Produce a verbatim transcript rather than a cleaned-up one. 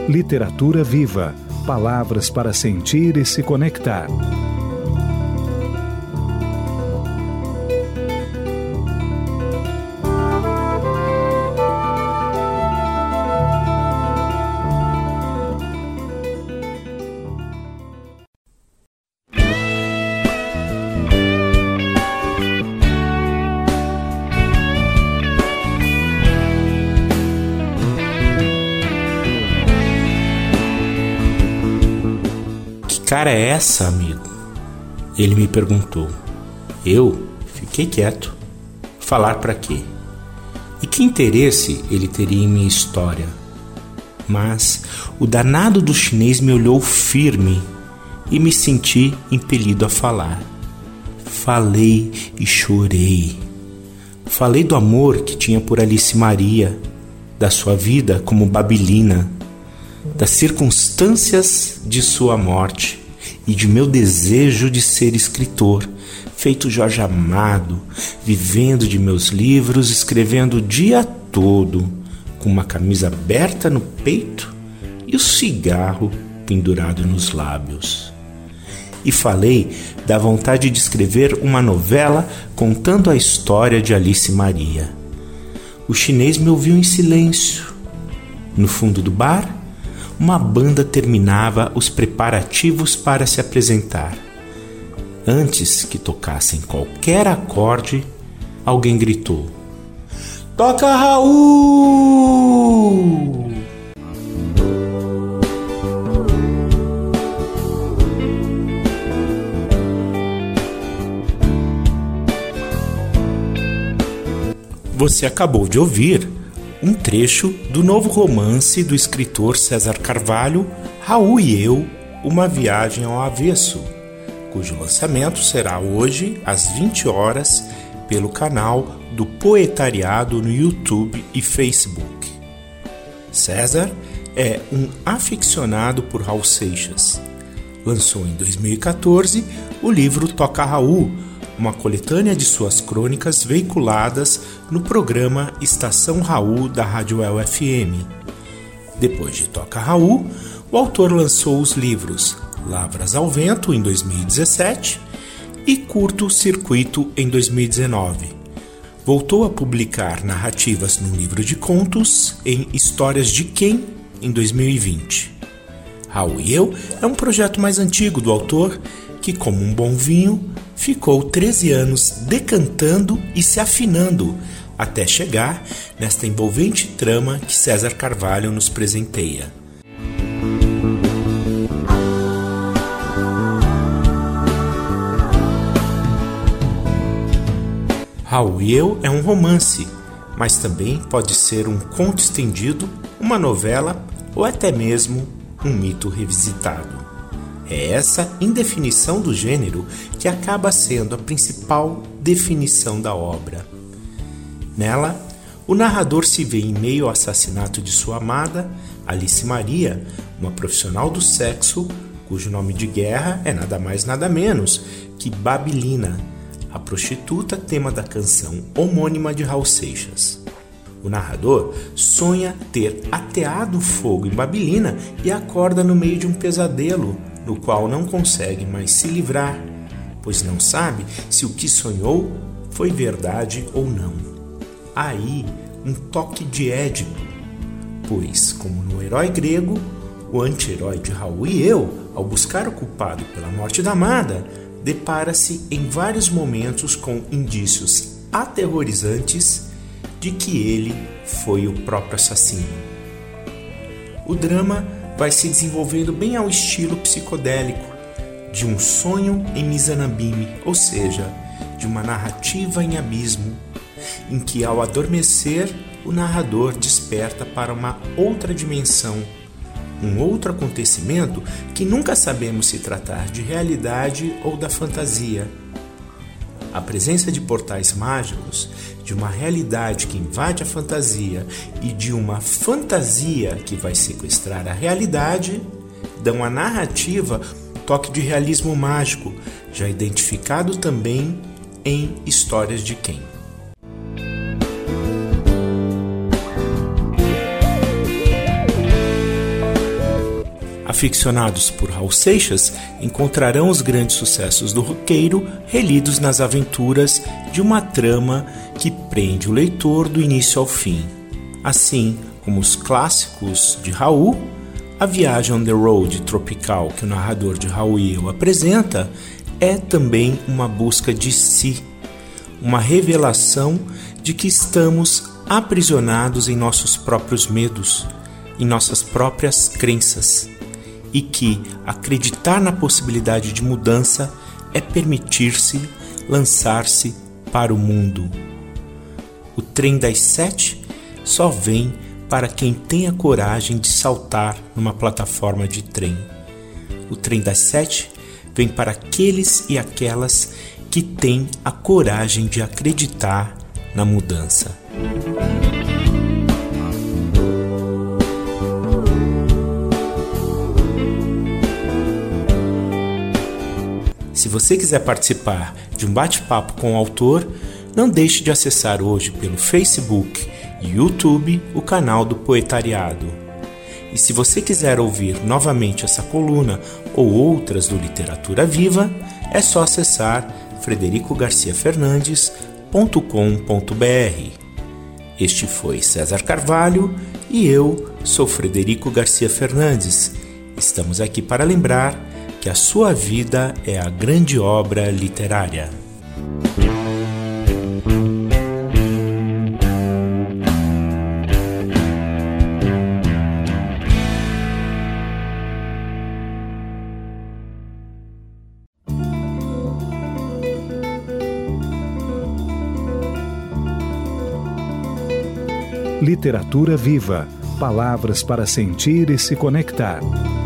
Literatura viva. Palavras para sentir e se conectar. Cara é essa, amigo? Ele me perguntou. Eu fiquei quieto. Falar pra quê? E que interesse ele teria em minha história? Mas o danado do chinês me olhou firme e me senti impelido a falar. Falei e chorei. Falei do amor que tinha por Alice Maria, da sua vida como Babilina, das circunstâncias de sua morte e de meu desejo de ser escritor, feito Jorge Amado, vivendo de meus livros, escrevendo o dia todo, com uma camisa aberta no peito e o cigarro pendurado nos lábios. E falei da vontade de escrever uma novela contando a história de Alice Maria. O chinês me ouviu em silêncio. No fundo do bar, uma banda terminava os preparativos para se apresentar. Antes que tocassem qualquer acorde, alguém gritou: "Toca, Raul!" Você acabou de ouvir um trecho do novo romance do escritor César Carvalho, Raul e Eu, Uma Viagem ao Avesso, cujo lançamento será hoje às vinte horas pelo canal do Poetariado no YouTube e Facebook. César é um aficionado por Raul Seixas. Lançou em dois mil e quatorze o livro Toca Raul, uma coletânea de suas crônicas veiculadas no programa Estação Raul da Rádio U F M. Depois de Toca Raul, o autor lançou os livros Lavras ao Vento, em dois mil e dezessete, e Curto Circuito, em dois mil e dezenove. Voltou a publicar narrativas no livro de contos em Histórias de Quem, em dois mil e vinte. Raul e Eu é um projeto mais antigo do autor que, como um bom vinho, ficou treze anos decantando e se afinando até chegar nesta envolvente trama que César Carvalho nos presenteia. Raul e Eu é um romance, mas também pode ser um conto estendido, uma novela ou até mesmo um mito revisitado. É essa indefinição do gênero que acaba sendo a principal definição da obra. Nela, o narrador se vê em meio ao assassinato de sua amada, Alice Maria, uma profissional do sexo, cujo nome de guerra é nada mais nada menos que Babilina, a prostituta tema da canção homônima de Raul Seixas. O narrador sonha ter ateado fogo em Babilina e acorda no meio de um pesadelo, do qual não consegue mais se livrar, pois não sabe se o que sonhou foi verdade ou não. Aí, um toque de Édipo, pois, como no herói grego, o anti-herói de Raul e Eu, ao buscar o culpado pela morte da amada, depara-se em vários momentos com indícios aterrorizantes de que ele foi o próprio assassino. O drama vai se desenvolvendo bem ao estilo psicodélico de um sonho em Mizanabime, ou seja, de uma narrativa em abismo, em que ao adormecer o narrador desperta para uma outra dimensão, um outro acontecimento que nunca sabemos se tratar de realidade ou da fantasia. A presença de portais mágicos, de uma realidade que invade a fantasia e de uma fantasia que vai sequestrar a realidade, dão à narrativa toque de realismo mágico, já identificado também em Histórias de Quem. Aficionados por Raul Seixas encontrarão os grandes sucessos do roqueiro relidos nas aventuras de uma trama que prende o leitor do início ao fim. Assim como os clássicos de Raul, a viagem on the road tropical que o narrador de Raul e eu apresenta é também uma busca de si, uma revelação de que estamos aprisionados em nossos próprios medos, em nossas próprias crenças, e que acreditar na possibilidade de mudança é permitir-se lançar-se para o mundo. O trem das sete só vem para quem tem a coragem de saltar numa plataforma de trem. O trem das sete vem para aqueles e aquelas que têm a coragem de acreditar na mudança. Se você quiser participar de um bate-papo com o autor, não deixe de acessar hoje pelo Facebook e YouTube o canal do Poetariado. E se você quiser ouvir novamente essa coluna ou outras do Literatura Viva, é só acessar frederico garcia fernandes ponto com ponto b r. Este foi César Carvalho e eu sou Frederico Garcia Fernandes. Estamos aqui para lembrar que a sua vida é a grande obra literária. Literatura Viva. Palavras para sentir e se conectar.